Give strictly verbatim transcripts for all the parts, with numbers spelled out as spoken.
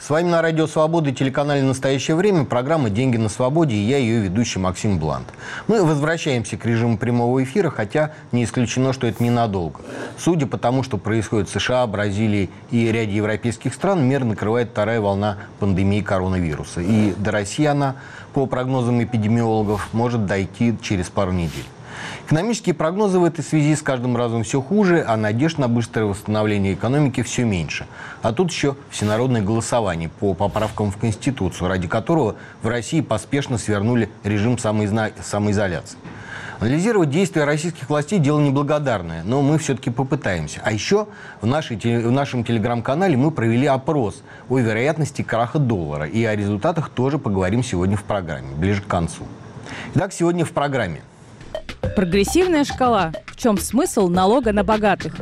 С вами на Радио Свобода и телеканале «Настоящее время» программа «Деньги на свободе» и я, ее ведущий Максим Блант. Мы возвращаемся к режиму прямого эфира, хотя не исключено, что это ненадолго. Судя по тому, что происходит в США, Бразилии и ряде европейских стран, мир накрывает вторая волна пандемии коронавируса. И до России она, по прогнозам эпидемиологов, может дойти через пару недель. Экономические прогнозы в этой связи с каждым разом все хуже, а надежд на быстрое восстановление экономики все меньше. А тут еще всенародное голосование по поправкам в Конституцию, ради которого в России поспешно свернули режим самоизна... самоизоляции. Анализировать действия российских властей – дело неблагодарное, но мы все-таки попытаемся. А еще в, нашей, в нашем телеграм-канале мы провели опрос о вероятности краха доллара. И о результатах тоже поговорим сегодня в программе, ближе к концу. Итак, сегодня в программе. Прогрессивная шкала. В чем смысл налога на богатых?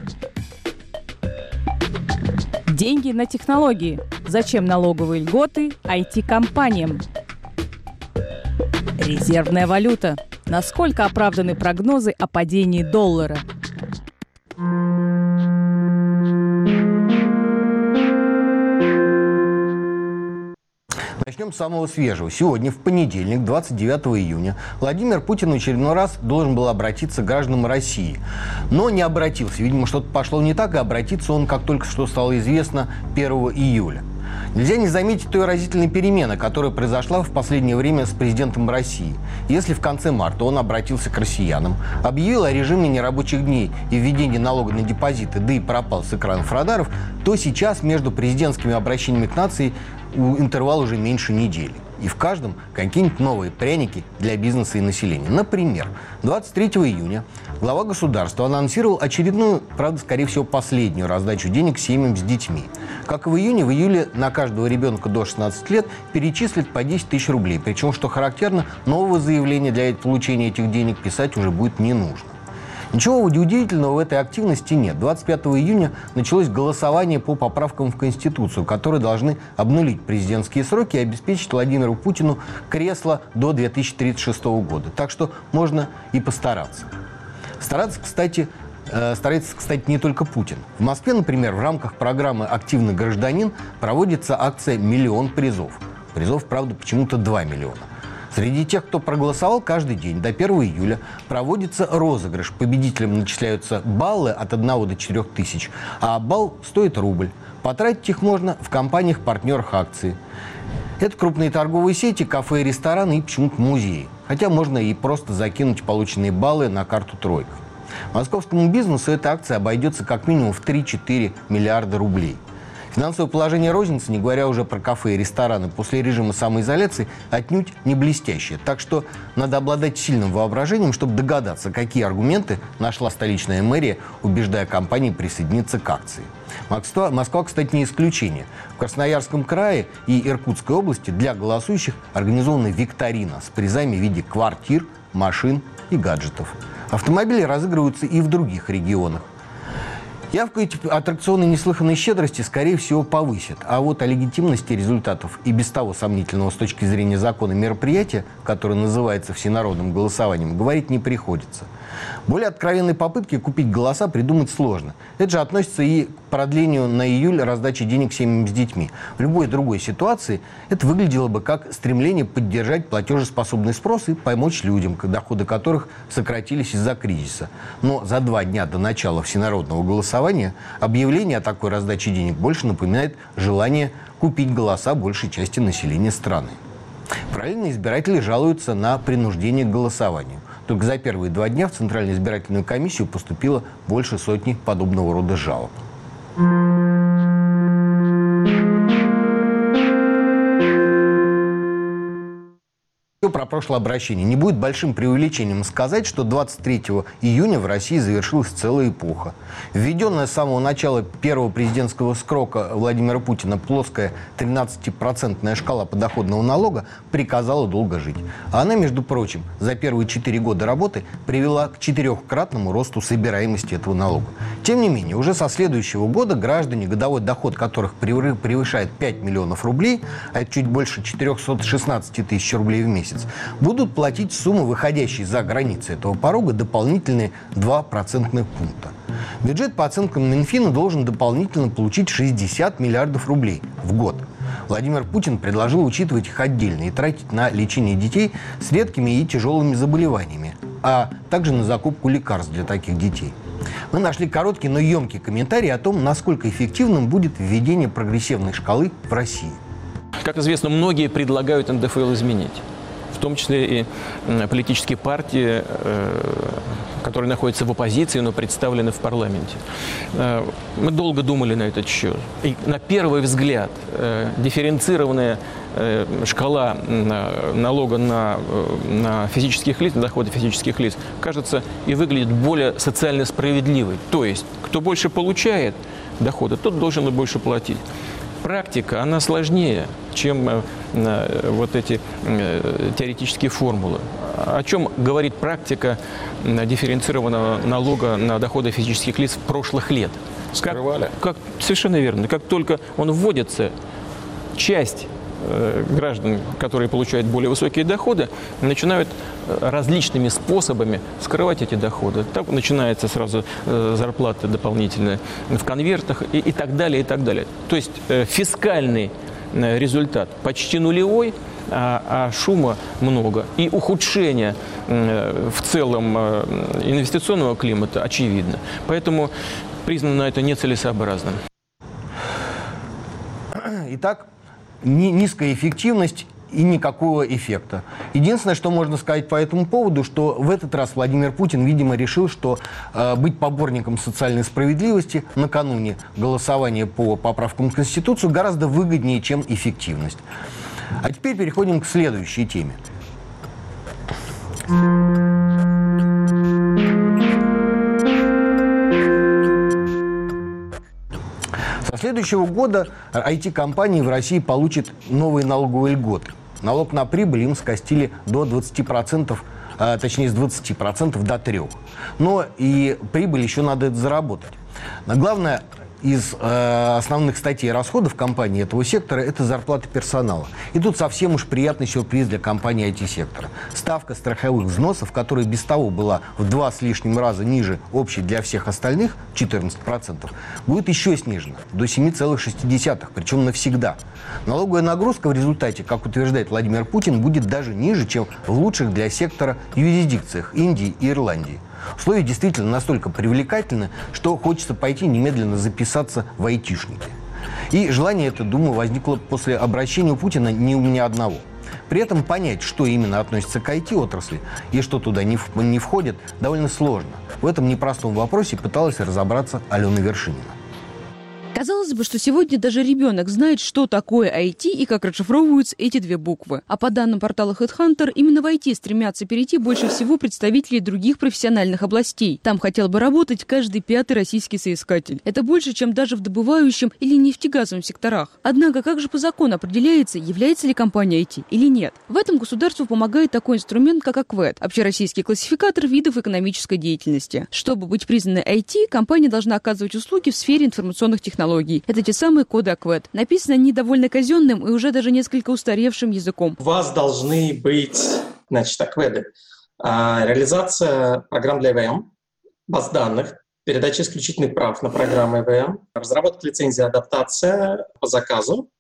Деньги на технологии. Зачем налоговые льготы ай ти-компаниям? Резервная валюта. Насколько оправданы прогнозы о падении доллара? Начнем с самого свежего. Сегодня, в понедельник, двадцать девятого июня, Владимир Путин в очередной раз должен был обратиться к гражданам России. Но не обратился. Видимо, что-то пошло не так, и обратиться он, как только что стало известно, первого июля. Нельзя не заметить той разительной перемены, которая произошла в последнее время с президентом России. Если в конце марта он обратился к россиянам, объявил о режиме нерабочих дней и введении налога на депозиты, да и пропал с экранов радаров, то сейчас между президентскими обращениями к нации интервал уже меньше недели. И в каждом какие-нибудь новые пряники для бизнеса и населения. Например, двадцать третьего июня глава государства анонсировал очередную, правда, скорее всего, последнюю раздачу денег семьям с детьми. Как и в июне, в июле на каждого ребенка до шестнадцати лет перечислят по десять тысяч рублей. Причем, что характерно, нового заявления для получения этих денег писать уже будет не нужно. Ничего удивительного в этой активности нет. двадцать пятого июня началось голосование по поправкам в Конституцию, которые должны обнулить президентские сроки и обеспечить Владимиру Путину кресло до две тысячи тридцать шестого года. Так что можно и постараться. Стараться, кстати, э, старается, кстати, не только Путин. В Москве, например, в рамках программы «Активный гражданин» проводится акция «Миллион призов». Призов, правда, почему-то два миллиона. Среди тех, кто проголосовал, каждый день до первого июля проводится розыгрыш. Победителям начисляются баллы от одного до четырёх тысяч, а балл стоит рубль. Потратить их можно в компаниях-партнерах акции. Это крупные торговые сети, кафе и рестораны и почему-то музеи. Хотя можно и просто закинуть полученные баллы на карту «Тройка». Московскому бизнесу эта акция обойдется как минимум в три-четыре миллиарда рублей. Финансовое положение розницы, не говоря уже про кафе и рестораны, после режима самоизоляции отнюдь не блестящее. Так что надо обладать сильным воображением, чтобы догадаться, какие аргументы нашла столичная мэрия, убеждая компании присоединиться к акции. Москва, Москва, кстати, не исключение. В Красноярском крае и Иркутской области для голосующих организована викторина с призами в виде квартир, машин и гаджетов. Автомобили разыгрываются и в других регионах. Явку эти аттракционы неслыханной щедрости, скорее всего, повысят. А вот о легитимности результатов и без того сомнительного с точки зрения закона мероприятия, которое называется всенародным голосованием, говорить не приходится. Более откровенные попытки купить голоса придумать сложно. Это же относится и к продлению на июль раздачи денег семьям с детьми. В любой другой ситуации это выглядело бы как стремление поддержать платежеспособный спрос и помочь людям, доходы которых сократились из-за кризиса. Но за два дня до начала всенародного голосования объявление о такой раздаче денег больше напоминает желание купить голоса большей части населения страны. Параллельно избиратели жалуются на принуждение к голосованию. Только за первые два дня в Центральную избирательную комиссию поступило больше сотни подобного рода жалоб. Про прошлое обращение. Не будет большим преувеличением сказать, что двадцать третьего июня в России завершилась целая эпоха. Введенная с самого начала первого президентского срока Владимира Путина плоская тринадцатипроцентная шкала подоходного налога приказала долго жить. А она, между прочим, за первые четыре года работы привела к четырехкратному росту собираемости этого налога. Тем не менее, уже со следующего года граждане, годовой доход которых превышает пять миллионов рублей, а это чуть больше четыреста шестнадцать тысяч рублей в месяц, будут платить суммы, выходящие за границы этого порога, дополнительные два процентных пункта. Бюджет, по оценкам Минфина, должен дополнительно получить шестьдесят миллиардов рублей в год. Владимир Путин предложил учитывать их отдельно и тратить на лечение детей с редкими и тяжелыми заболеваниями, а также на закупку лекарств для таких детей. Мы нашли короткий, но емкий комментарий о том, насколько эффективным будет введение прогрессивной шкалы в России. Как известно, многие предлагают эн дэ эф эл изменить, в том числе и политические партии, которые находятся в оппозиции, но представлены в парламенте. Мы долго думали на этот счет. И на первый взгляд дифференцированная шкала налога на, на физических лиц, на доходы физических лиц, кажется и выглядит более социально справедливой. То есть, кто больше получает дохода, тот должен и больше платить. Практика, она сложнее, чем э, вот эти э, теоретические формулы. О чем говорит практика э, дифференцированного налога на доходы физических лиц прошлых лет? Скрывали. Как, как, совершенно верно. Как только он вводится, часть э, граждан, которые получают более высокие доходы, начинают различными способами скрывать эти доходы. Так начинается сразу э, зарплата дополнительная в конвертах и, и так далее, и так далее. То есть э, фискальный э, результат почти нулевой, а, а шума много. И ухудшение э, в целом э, инвестиционного климата очевидно. Поэтому признано это нецелесообразным. Итак, низкая эффективность и никакого эффекта. Единственное, что можно сказать по этому поводу, что в этот раз Владимир Путин, видимо, решил, что э, быть поборником социальной справедливости накануне голосования по поправкам в Конституцию гораздо выгоднее, чем эффективность. А теперь переходим к следующей теме. Со следующего года ай ти-компании в России получат новые налоговые льготы. Налог на прибыль им скостили до двадцати процентов, а, точнее с двадцати процентов до трёх процентов. Но и прибыль еще надо заработать. Но главное, из э, основных статей расходов компании этого сектора – это зарплата персонала. И тут совсем уж приятный сюрприз для компании ай ти-сектора. Ставка страховых взносов, которая без того была в два с лишним раза ниже общей для всех остальных, четырнадцать процентов, будет еще снижена до семи целых шести десятых, причем навсегда. Налоговая нагрузка в результате, как утверждает Владимир Путин, будет даже ниже, чем в лучших для сектора юрисдикциях Индии и Ирландии. Условия действительно настолько привлекательны, что хочется пойти немедленно записаться в айтишники. И желание это, думаю, возникло после обращения Путина не у меня одного. При этом понять, что именно относится к ай ти-отрасли и что туда не, в, не входит, довольно сложно. В этом непростом вопросе пыталась разобраться Алена Вершинина. Казалось бы, что сегодня даже ребенок знает, что такое ай ти и как расшифровываются эти две буквы. А по данным портала HeadHunter, именно в ай ти стремятся перейти больше всего представителей других профессиональных областей. Там хотел бы работать каждый пятый российский соискатель. Это больше, чем даже в добывающем или нефтегазовом секторах. Однако, как же по закону определяется, является ли компания ай ти или нет? В этом государству помогает такой инструмент, как ОКВЭД – общероссийский классификатор видов экономической деятельности. Чтобы быть признанной ай ти, компания должна оказывать услуги в сфере информационных технологий. Это те самые коды ОКВЭД. Написано они довольно казенным и уже даже несколько устаревшим языком. У вас должны быть, значит, ОКВЭДы. А, реализация программ для ай ви эм, баз данных, передача исключительных прав на программы ай ви эм, разработка лицензии, адаптация по заказу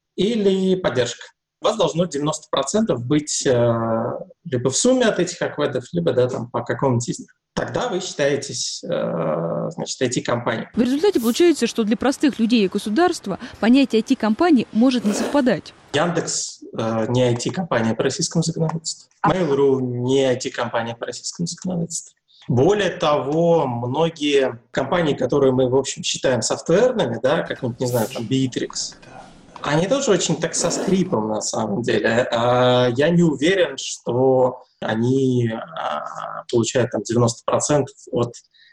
или поддержка. У вас должно девяносто процентов быть э, либо в сумме от этих ОКВЭДов, либо да, там, по какому-нибудь из них. Тогда вы считаетесь, э, значит, ай ти-компанией. В результате получается, что для простых людей и государства понятие ай ти-компании может не совпадать. Яндекс э, не ай ти-компания по российскому законодательству. Mail.ru не ай ти-компания по российскому законодательству. Более того, многие компании, которые мы, в общем, считаем софтверными, да, как-нибудь, не знаю, там, Bittrex, они тоже очень так со скрипом, на самом деле. Я не уверен, что они получают там девяносто процентов от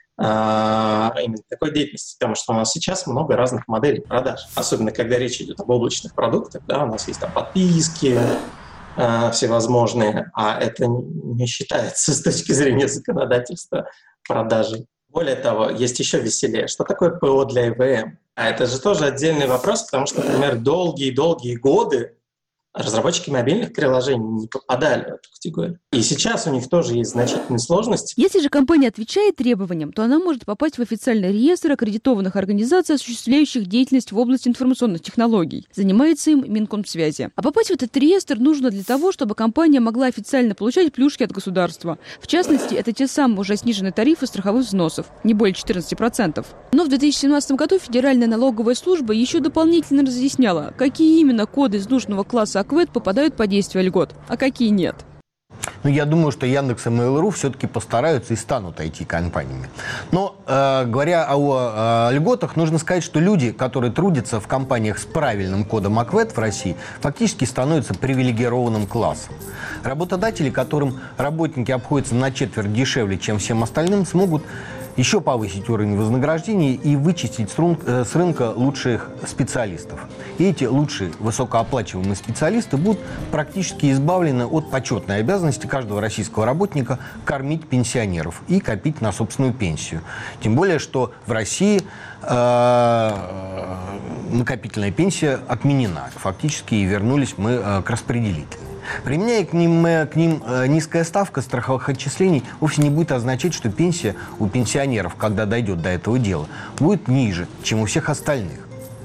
именно такой деятельности, потому что у нас сейчас много разных моделей продаж. Особенно, когда речь идет об облачных продуктах, да, у нас есть там подписки всевозможные, а это не считается с точки зрения законодательства продажи. Более того, есть еще веселее. Что такое ПО для ай ви эм? А это же тоже отдельный вопрос, потому что, например, долгие-долгие годы разработчики мобильных приложений не попадали в эту категорию. И сейчас у них тоже есть значительные сложности. Если же компания отвечает требованиям, то она может попасть в официальный реестр аккредитованных организаций, осуществляющих деятельность в области информационных технологий. Занимается им Минкомсвязи. А попасть в этот реестр нужно для того, чтобы компания могла официально получать плюшки от государства. В частности, это те самые уже сниженные тарифы страховых взносов, не более четырнадцати процентов. Но в две тысячи семнадцатом году Федеральная налоговая служба еще дополнительно разъясняла, какие именно коды из нужного класса АКВЭД попадают под действие льгот, а какие нет. Ну, я думаю, что Яндекс и Mail.ru все-таки постараются и станут ай ти-компаниями. Но, э, говоря о, о льготах, нужно сказать, что люди, которые трудятся в компаниях с правильным кодом АКВЭД в России, фактически становятся привилегированным классом. Работодатели, которым работники обходятся на четверть дешевле, чем всем остальным, смогут еще повысить уровень вознаграждений и вычистить с рынка лучших специалистов. И эти лучшие высокооплачиваемые специалисты будут практически избавлены от почетной обязанности каждого российского работника кормить пенсионеров и копить на собственную пенсию. Тем более, что в России э, накопительная пенсия отменена. Фактически и вернулись мы э, к распределительной. Применяя к ним, к ним низкая ставка страховых отчислений вовсе не будет означать, что пенсия у пенсионеров, когда дойдет до этого дела, будет ниже, чем у всех остальных.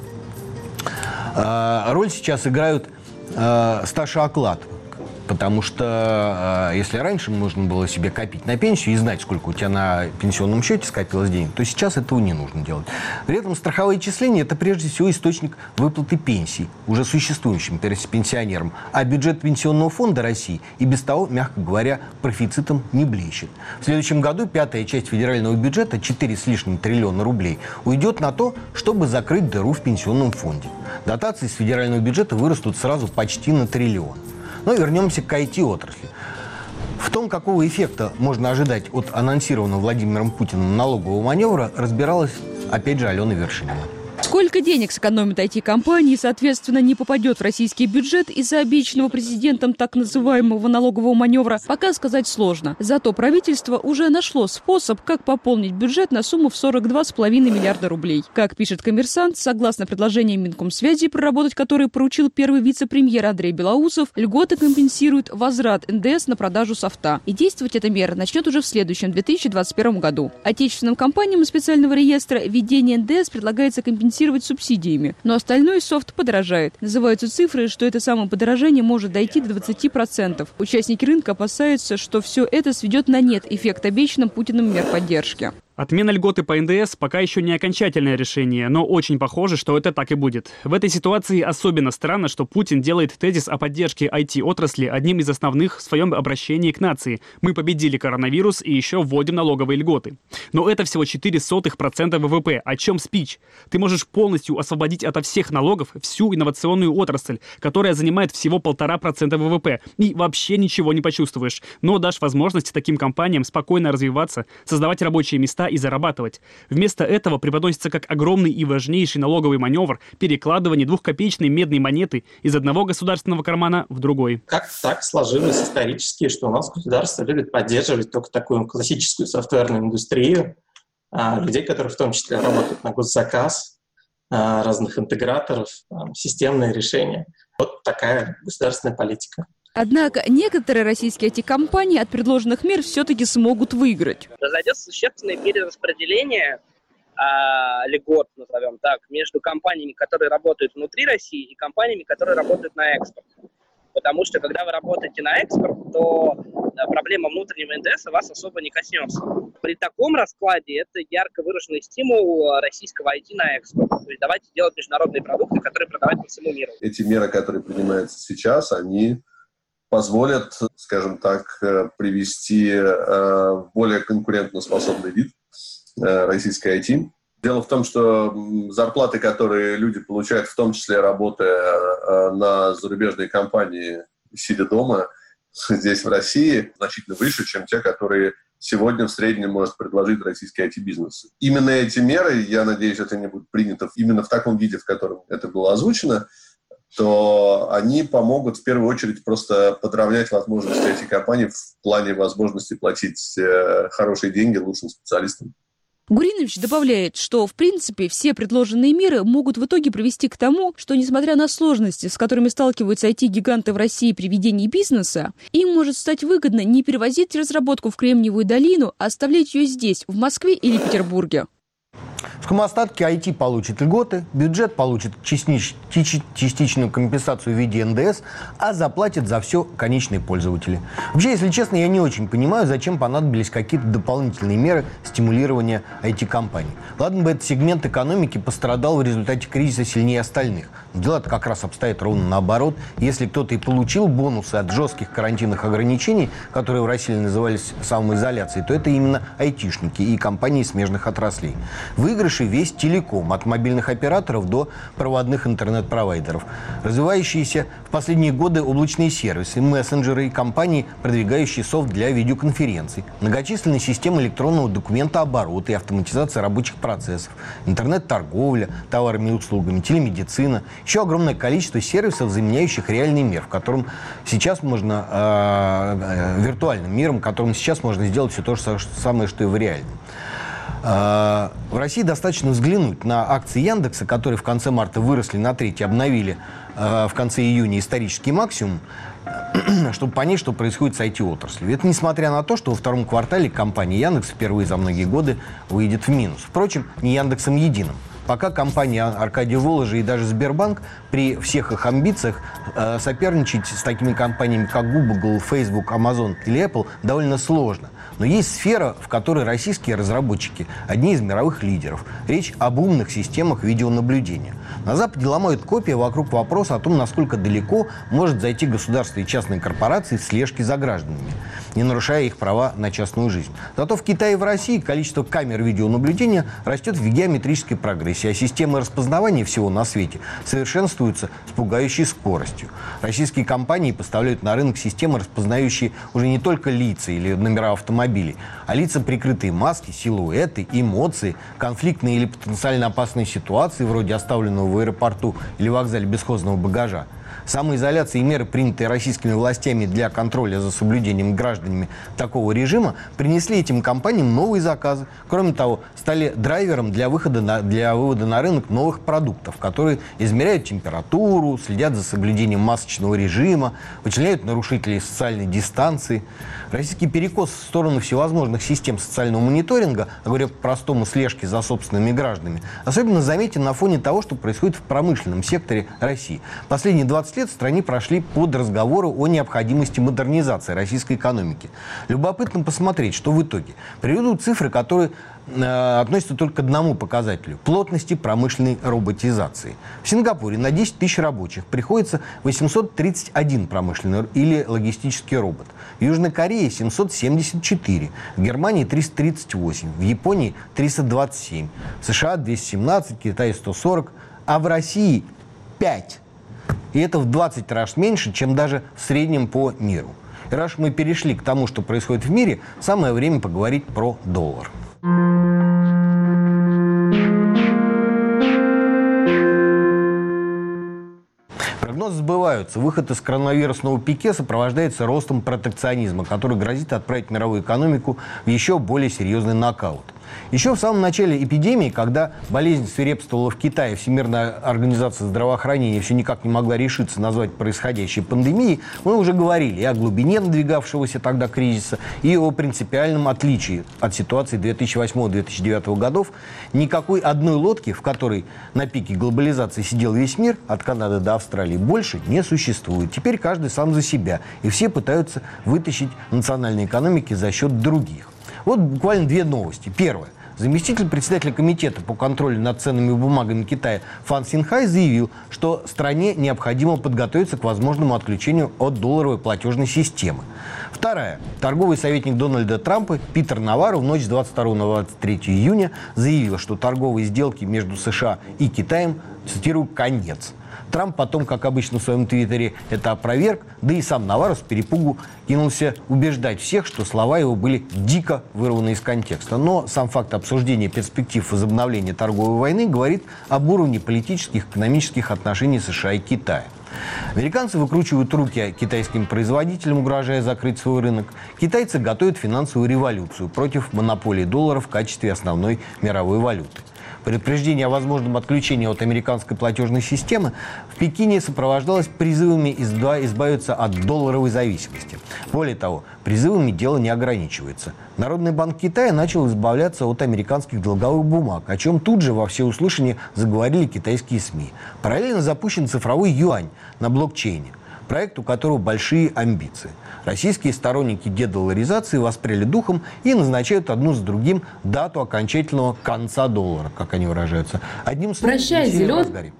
Роль сейчас играют стаж и оклад. Потому что э, если раньше нужно было себе копить на пенсию и знать, сколько у тебя на пенсионном счете скопилось денег, то сейчас этого не нужно делать. При этом страховые отчисления – это прежде всего источник выплаты пенсий уже существующим пенсионерам. А бюджет Пенсионного фонда России и без того, мягко говоря, профицитом не блещет. В следующем году пятая часть федерального бюджета, четыре с лишним триллиона рублей, уйдет на то, чтобы закрыть дыру в пенсионном фонде. Дотации с федерального бюджета вырастут сразу почти на триллион. Но вернемся к ай ти-отрасли. В том, какого эффекта можно ожидать от анонсированного Владимиром Путиным налогового маневра, разбиралась, опять же, Алена Вершинина. Сколько денег сэкономит ай ти-компании и, соответственно, не попадет в российский бюджет из-за обещанного президентом так называемого налогового маневра, пока сказать сложно. Зато правительство уже нашло способ, как пополнить бюджет на сумму в сорок два с половиной миллиарда рублей. Как пишет «Коммерсант», согласно предложениям Минкомсвязи, проработать которые поручил первый вице-премьер Андрей Белоусов, льготы компенсируют возврат эн дэ эс на продажу софта. И действовать эта мера начнет уже в следующем, две тысячи двадцать первом году. Отечественным компаниям из специального реестра введение эн дэ эс предлагается компенсировать субсидиями, но остальной софт подорожает. Называются цифры, что это самое подорожание может дойти до двадцати процентов. Участники рынка опасаются, что все это сведет на нет эффект обещанным Путиным мер поддержки. Отмена льготы по эн дэ эс пока еще не окончательное решение, но очень похоже, что это так и будет. В этой ситуации особенно странно, что Путин делает тезис о поддержке ай ти-отрасли одним из основных в своем обращении к нации. Мы победили коронавирус и еще вводим налоговые льготы. Но это всего четыре сотых процента вэ вэ пэ. О чем спич? Ты можешь полностью освободить ото всех налогов всю инновационную отрасль, которая занимает всего полтора процента вэ вэ пэ, и вообще ничего не почувствуешь. Но дашь возможность таким компаниям спокойно развиваться, создавать рабочие места и зарабатывать. Вместо этого преподносится как огромный и важнейший налоговый маневр перекладывание двухкопеечной медной монеты из одного государственного кармана в другой. Как так сложилось исторически, что у нас государство любит поддерживать только такую классическую софтверную индустрию, а, людей, которые в том числе работают на госзаказ, а, разных интеграторов, а, системные решения. Вот такая государственная политика. Однако некоторые российские ай ти-компании от предложенных мер все-таки смогут выиграть. Произойдет существенное перераспределение э, льгот, назовем так, между компаниями, которые работают внутри России, и компаниями, которые работают на экспорт. Потому что, когда вы работаете на экспорт, то э, проблема внутреннего эн дэ эс вас особо не коснется. При таком раскладе это ярко выраженный стимул российского ай ти на экспорт. То есть давайте делать международные продукты, которые продавать по всему миру. Эти меры, которые принимаются сейчас, они позволят, скажем так, привести в более конкурентоспособный вид российской ай ти. Дело в том, что зарплаты, которые люди получают, в том числе работая на зарубежные компании, сидя дома, здесь в России, значительно выше, чем те, которые сегодня в среднем может предложить российский ай ти-бизнес. Именно эти меры, я надеюсь, это не будет принято именно в таком виде, в котором это было озвучено, то они помогут в первую очередь просто подравнять возможности ай ти-компаний в плане возможности платить э, хорошие деньги лучшим специалистам. Гуринович добавляет, что, в принципе, все предложенные меры могут в итоге привести к тому, что, несмотря на сложности, с которыми сталкиваются ай ти-гиганты в России при ведении бизнеса, им может стать выгодно не перевозить разработку в Кремниевую долину, а оставлять ее здесь, в Москве или Петербурге. В сухом остатке ай ти получит льготы, бюджет получит частич, частичную компенсацию в виде эн дэ эс, а заплатят за все конечные пользователи. Вообще, если честно, я не очень понимаю, зачем понадобились какие-то дополнительные меры стимулирования ай ти-компаний. Ладно бы этот сегмент экономики пострадал в результате кризиса сильнее остальных. Но дело-то как раз обстоит ровно наоборот. Если кто-то и получил бонусы от жестких карантинных ограничений, которые в России назывались самоизоляцией, то это именно айтишники и компании смежных отраслей. Выигрыши весь телеком, от мобильных операторов до проводных интернет-провайдеров. Развивающиеся в последние годы облачные сервисы, мессенджеры и компании, продвигающие софт для видеоконференций, многочисленные системы электронного документооборота и автоматизация рабочих процессов, интернет-торговля товарами и услугами, телемедицина, еще огромное количество сервисов, заменяющих реальный мир, в котором сейчас можно, э, э, виртуальным миром, в котором сейчас можно сделать все то же самое, что и в реальном. В России достаточно взглянуть на акции Яндекса, которые в конце марта выросли на треть и обновили в конце июня исторический максимум, чтобы понять, что происходит с ай ти-отраслью. Это несмотря на то, что во втором квартале компания Яндекс впервые за многие годы выйдет в минус. Впрочем, не Яндексом единым. Пока компания Аркадия Воложи и даже Сбербанк при всех их амбициях э, соперничать с такими компаниями, как Google, Facebook, Amazon или Apple, довольно сложно. Но есть сфера, в которой российские разработчики одни из мировых лидеров. Речь об умных системах видеонаблюдения. На Западе ломают копья вокруг вопроса о том, насколько далеко может зайти государство и частные корпорации в слежке за гражданами, не нарушая их права на частную жизнь. Зато в Китае и в России количество камер видеонаблюдения растет в геометрической прогрессии, а системы распознавания всего на свете совершенствуются с пугающей скоростью. Российские компании поставляют на рынок системы, распознающие уже не только лица или номера автомобилей, а лица, прикрытые маски, силуэты, эмоции, конфликтные или потенциально опасные ситуации, вроде оставленного в аэропорту или вокзале бесхозного багажа. Самоизоляция и меры, принятые российскими властями для контроля за соблюдением гражданами такого режима, принесли этим компаниям новые заказы. Кроме того, стали драйвером для, выхода на, для вывода на рынок новых продуктов, которые измеряют температуру, следят за соблюдением масочного режима, вычисляют нарушителей социальной дистанции. Российский перекос в сторону всевозможных систем социального мониторинга, говоря по-простому, слежки за собственными гражданами, особенно заметен на фоне того, что происходит в промышленном секторе России. Последние двадцать лет в стране прошли под разговоры о необходимости модернизации российской экономики. Любопытно посмотреть, что в итоге. Приведу цифры, которые э, относятся только к одному показателю – плотности промышленной роботизации. В Сингапуре на десять тысяч рабочих приходится восемьсот тридцать один промышленный или логистический робот. В Южной Корее семьсот семьдесят четыре, в Германии триста тридцать восемь, в Японии триста двадцать семь, в США двести семнадцать, в Китае сто сорок, а в России пять. И это в двадцать раз меньше, чем даже в среднем по миру. И раз мы перешли к тому, что происходит в мире, самое время поговорить про доллар. Прогнозы сбываются. Выход из коронавирусного пике сопровождается ростом протекционизма, который грозит отправить мировую экономику в еще более серьезный нокаут. Еще в самом начале эпидемии, когда болезнь свирепствовала в Китае, Всемирная организация здравоохранения все никак не могла решиться назвать происходящее пандемией, мы уже говорили и о глубине надвигавшегося тогда кризиса, и о принципиальном отличии от ситуации две тысячи восьмого — две тысячи девятого годов. Никакой одной лодки, в которой на пике глобализации сидел весь мир, от Канады до Австралии, больше не существует. Теперь каждый сам за себя, и все пытаются вытащить национальные экономики за счет других. Вот буквально две новости. Первое. Заместитель председателя комитета по контролю над ценными бумагами Китая Фан Синхай заявил, что стране необходимо подготовиться к возможному отключению от долларовой платежной системы. Вторая. Торговый советник Дональда Трампа Питер Наварро в ночь с двадцать второго на двадцать третье июня заявил, что торговые сделки между США и Китаем, цитирую, «конец». Трамп потом, как обычно в своем твиттере, это опроверг, да и сам Наварро с перепугу кинулся убеждать всех, что слова его были дико вырваны из контекста. Но сам факт обсуждения перспектив возобновления торговой войны говорит об уровне политических и экономических отношений США и Китая. Американцы выкручивают руки китайским производителям, угрожая закрыть свой рынок. Китайцы готовят финансовую революцию против монополии доллара в качестве основной мировой валюты. Предупреждение о возможном отключении от американской платежной системы в Пекине сопровождалось призывами избавиться от долларовой зависимости. Более того, призывами дело не ограничивается. Народный банк Китая начал избавляться от американских долговых бумаг, о чем тут же во всеуслышание заговорили китайские СМИ. Параллельно запущен цифровой юань на блокчейне, проект, у которого большие амбиции. Российские сторонники дедолларизации воспряли духом и назначают одну за другим дату окончательного конца доллара, как они выражаются. Одним словом, прощай, зелен.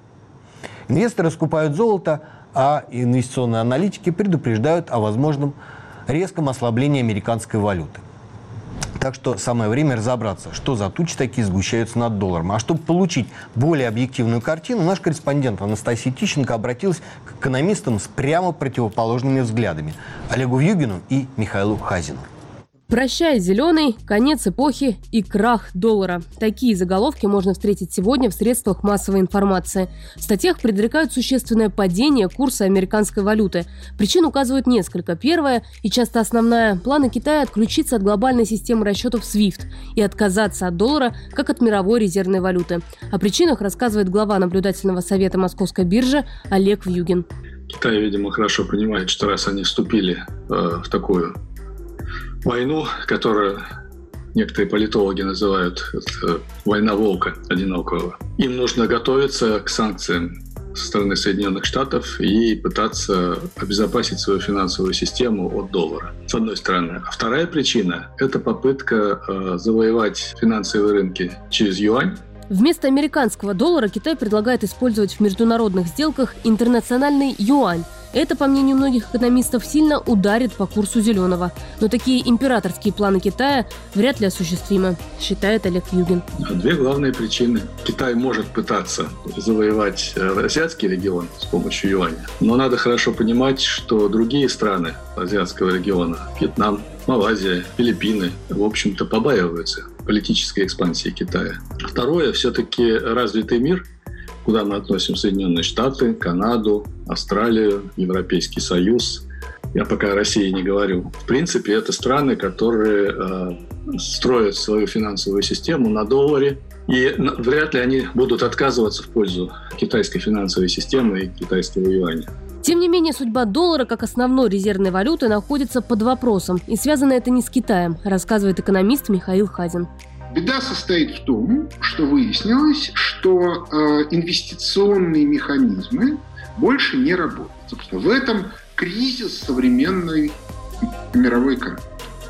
Инвесторы скупают золото, а инвестиционные аналитики предупреждают о возможном резком ослаблении американской валюты. Так что самое время разобраться, что за тучи такие сгущаются над долларом. А чтобы получить более объективную картину, наш корреспондент Анастасия Тищенко обратилась к экономистам с прямо противоположными взглядами – Олегу Вьюгину и Михаилу Хазину. Прощай, зеленый, конец эпохи и крах доллара. Такие заголовки можно встретить сегодня в средствах массовой информации. В статьях предрекают существенное падение курса американской валюты. Причин указывают несколько. Первая и часто основная – планы Китая отключиться от глобальной системы расчетов свифт и отказаться от доллара как от мировой резервной валюты. О причинах рассказывает глава наблюдательного совета Московской биржи Олег Вьюгин. Китай, видимо, хорошо понимает, что раз они вступили э, в такую войну, которую некоторые политологи называют это, война волка одинокого. Им нужно готовиться к санкциям со стороны Соединенных Штатов и пытаться обезопасить свою финансовую систему от доллара, с одной стороны. А вторая причина – это попытка э, завоевать финансовые рынки через юань. Вместо американского доллара Китай предлагает использовать в международных сделках интернациональный юань. Это, по мнению многих экономистов, сильно ударит по курсу зеленого. Но такие императорские планы Китая вряд ли осуществимы, считает Олег Вьюгин. Две главные причины. Китай может пытаться завоевать азиатский регион с помощью юаня. Но надо хорошо понимать, что другие страны азиатского региона, Вьетнам, Малайзия, Филиппины, в общем-то, побаиваются политической экспансии Китая. Второе, все-таки развитый мир, куда мы относим Соединенные Штаты, Канаду, Австралию, Европейский Союз. Я пока о России не говорю. В принципе, это страны, которые э, строят свою финансовую систему на долларе. И вряд ли они будут отказываться в пользу китайской финансовой системы и китайского юаня. Тем не менее, судьба доллара как основной резервной валюты находится под вопросом. И связано это не с Китаем, рассказывает экономист Михаил Хазин. Беда состоит в том, что выяснилось, что э, инвестиционные механизмы больше не работают. Собственно, в этом кризис современной мировой экономики.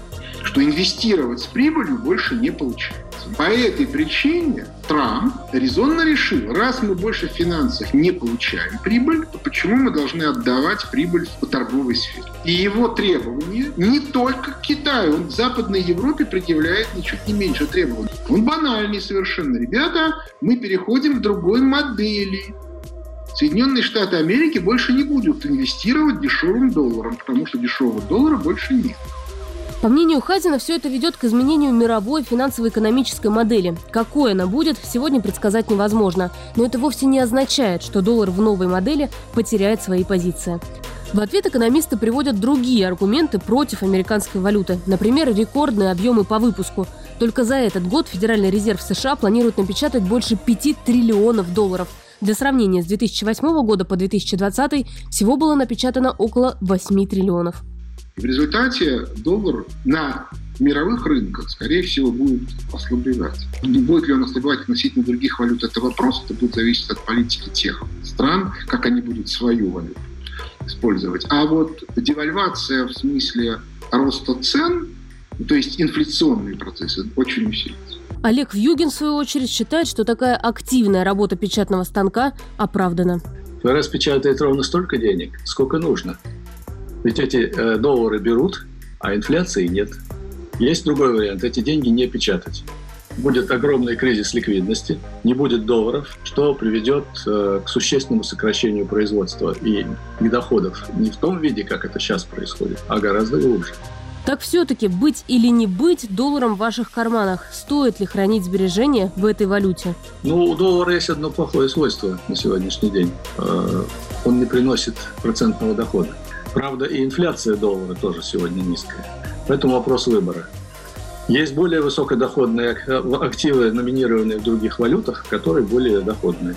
Что инвестировать с прибылью больше не получается. По этой причине Трамп резонно решил, раз мы больше в финансах не получаем прибыль, то почему мы должны отдавать прибыль в торговой сфере? И его требования не только к Китаю, он к Западной Европе предъявляет ничуть не меньше требований. Он банальный совершенно. Ребята, мы переходим к другой модели. Соединенные Штаты Америки больше не будут инвестировать дешевым долларом, потому что дешевого доллара больше нет. По мнению Хазина, все это ведет к изменению мировой финансово-экономической модели. Какой она будет, сегодня предсказать невозможно. Но это вовсе не означает, что доллар в новой модели потеряет свои позиции. В ответ экономисты приводят другие аргументы против американской валюты. Например, рекордные объемы по выпуску. Только за этот год Федеральный резерв США планирует напечатать больше пяти триллионов долларов. Для сравнения, с две тысячи восьмого года по две тысячи двадцатый всего было напечатано около восьми триллионов. В результате доллар на мировых рынках, скорее всего, будет ослабевать. Будет ли он ослабевать относительно других валют, это вопрос. Это будет зависеть от политики тех стран, как они будут свою валюту использовать. А вот девальвация в смысле роста цен, то есть инфляционные процессы, очень усилится. Олег Вьюгин, в свою очередь, считает, что такая активная работа печатного станка оправдана. ФРС печатает ровно столько денег, сколько нужно. Ведь эти э, доллары берут, а инфляции нет. Есть другой вариант – эти деньги не печатать. Будет огромный кризис ликвидности, не будет долларов, что приведет э, к существенному сокращению производства и к доходам. Не в том виде, как это сейчас происходит, а гораздо глубже. Так все-таки быть или не быть долларом в ваших карманах? Стоит ли хранить сбережения в этой валюте? Ну, у доллара есть одно плохое свойство на сегодняшний день. он не приносит процентного дохода. Правда, и инфляция доллара тоже сегодня низкая. Поэтому вопрос выбора. Есть более высокодоходные активы, номинированные в других валютах, которые более доходные.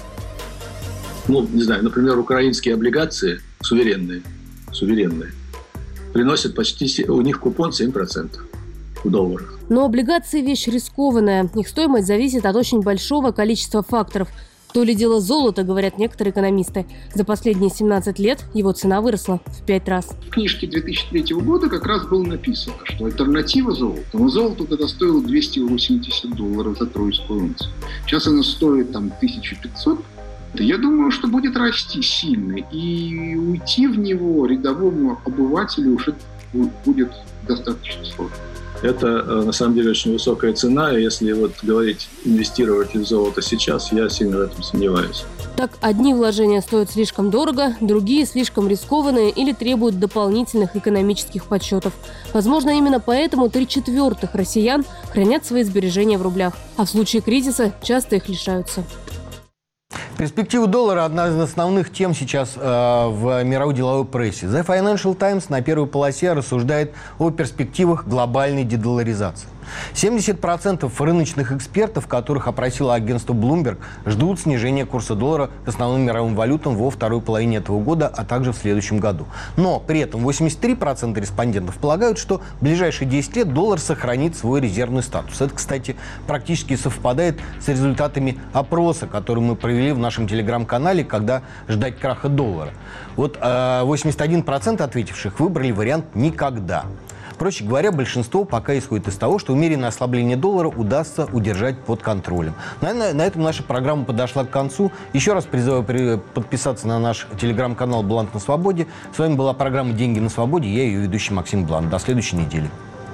Ну, не знаю, например, украинские облигации суверенные, суверенные приносят почти, у них купон семь процентов в долларах. Но облигации – вещь рискованная. Их стоимость зависит от очень большого количества факторов. То ли дело золото, говорят некоторые экономисты. За последние семнадцать лет его цена выросла в пять раз. В книжке две тысячи третьего года как раз было написано, что альтернатива золоту. Но золото тогда стоило двести восемьдесят долларов за тройскую унцию. Сейчас оно стоит там тысяча пятьсот. Я думаю, что будет расти сильно. И уйти в него рядовому обывателю уже будет достаточно сложно. Это, на самом деле, очень высокая цена, и если вот говорить, инвестировать в золото сейчас, я сильно в этом сомневаюсь. Так, одни вложения стоят слишком дорого, другие слишком рискованные или требуют дополнительных экономических подсчетов. Возможно, именно поэтому три четвертых россиян хранят свои сбережения в рублях, а в случае кризиса часто их лишаются. Перспектива доллара – одна из основных тем сейчас э, в мировой деловой прессе. The Financial Times на первой полосе рассуждает о перспективах глобальной дедолларизации. семьдесят процентов рыночных экспертов, которых опросило агентство Bloomberg, ждут снижения курса доллара к основным мировым валютам во второй половине этого года, а также в следующем году. Но при этом восемьдесят три процента респондентов полагают, что в ближайшие десять лет доллар сохранит свой резервный статус. Это, кстати, практически совпадает с результатами опроса, который мы провели в нашем телеграм-канале, когда ждать краха доллара. Вот восемьдесят один процент ответивших выбрали вариант «никогда». Проще говоря, большинство пока исходит из того, что умеренное ослабление доллара удастся удержать под контролем. Наверное, на этом наша программа подошла к концу. Еще раз призываю подписаться на наш телеграм-канал «Блант на свободе». С вами была программа «Деньги на свободе». Я ее ведущий Максим Блант. До следующей недели.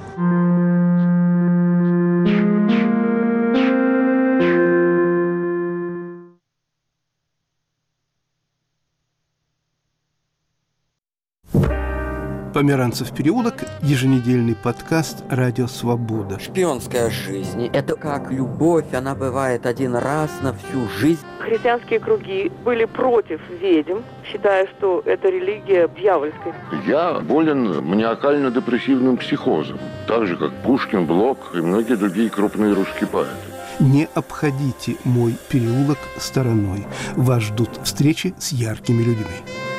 Померанцев переулок, еженедельный подкаст «Радио Свобода». Шпионская жизнь – это как любовь, она бывает один раз на всю жизнь. Христианские круги были против ведьм, считая, что это религия дьявольская. Я болен маниакально-депрессивным психозом, так же, как Пушкин, Блок и многие другие крупные русские поэты. Не обходите мой переулок стороной. Вас ждут встречи с яркими людьми.